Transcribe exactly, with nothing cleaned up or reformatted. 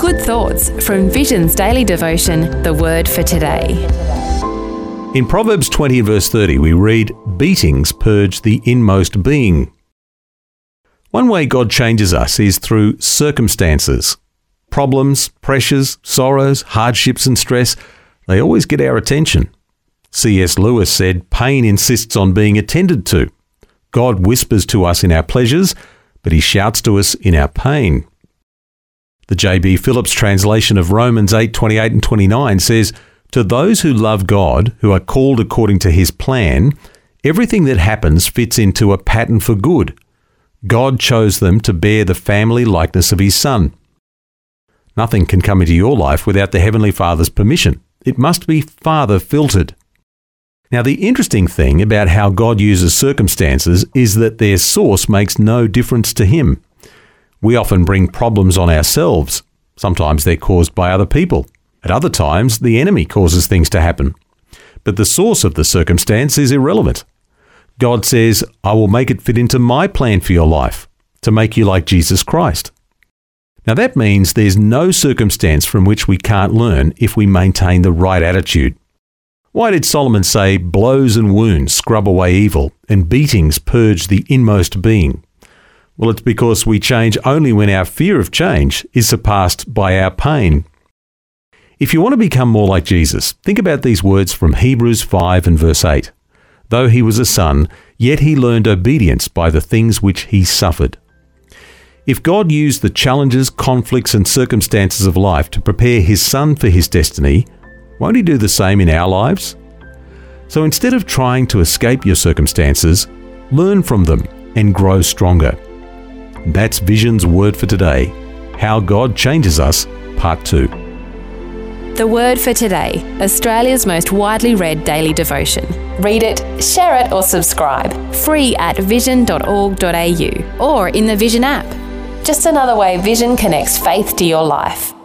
Good thoughts from Vision's daily devotion, The Word for Today. In Proverbs twenty and verse thirty, we read, "Beatings purge the inmost being." One way God changes us is through circumstances. Problems, pressures, sorrows, hardships and stress, they always get our attention. C S Lewis said, "Pain insists on being attended to. God whispers to us in our pleasures, but he shouts to us in our pain." The J B Phillips translation of Romans eight twenty-eight and twenty-nine says, "To those who love God, who are called according to his plan, everything that happens fits into a pattern for good. God chose them to bear the family likeness of his Son." Nothing can come into your life without the Heavenly Father's permission. It must be Father filtered. Now, the interesting thing about how God uses circumstances is that their source makes no difference to him. We often bring problems on ourselves. Sometimes they're caused by other people. At other times, the enemy causes things to happen. But the source of the circumstance is irrelevant. God says, "I will make it fit into my plan for your life, to make you like Jesus Christ." Now that means there's no circumstance from which we can't learn if we maintain the right attitude. Why did Solomon say, "Blows and wounds scrub away evil, and beatings purge the inmost being"? Well, it's because we change only when our fear of change is surpassed by our pain. If you want to become more like Jesus, think about these words from Hebrews five and verse eight. "Though he was a son, yet he learned obedience by the things which he suffered." If God used the challenges, conflicts and circumstances of life to prepare his Son for his destiny, won't he do the same in our lives? So instead of trying to escape your circumstances, learn from them and grow stronger. That's Vision's Word for Today, How God Changes Us, Part two. The Word for Today, Australia's most widely read daily devotion. Read it, share it or subscribe. Free at vision dot org dot a u or in the Vision app. Just another way Vision connects faith to your life.